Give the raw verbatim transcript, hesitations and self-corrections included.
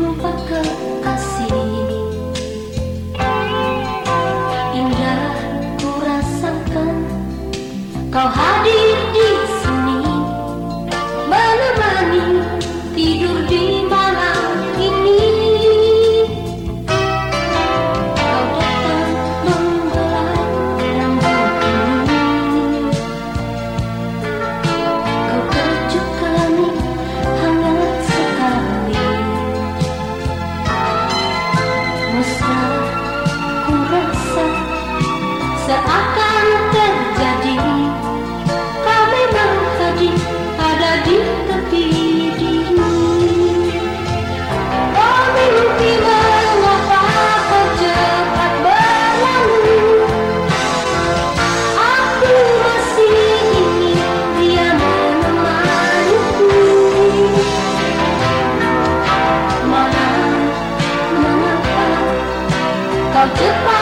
jumpa kekasih, indah ku rasakan kau hadir di sini, menemani tidur di malam ini. Kau datang membelai rambutku, kau kejuk kami hangat sekali. Mesra ku rasa seakan terjadi, kau memang tadi ada di tepi diri. Oh mimpi, mengapa kau cepat berlalu? Aku masih ingin dia menemaniku. Malam, mengapa kau cepat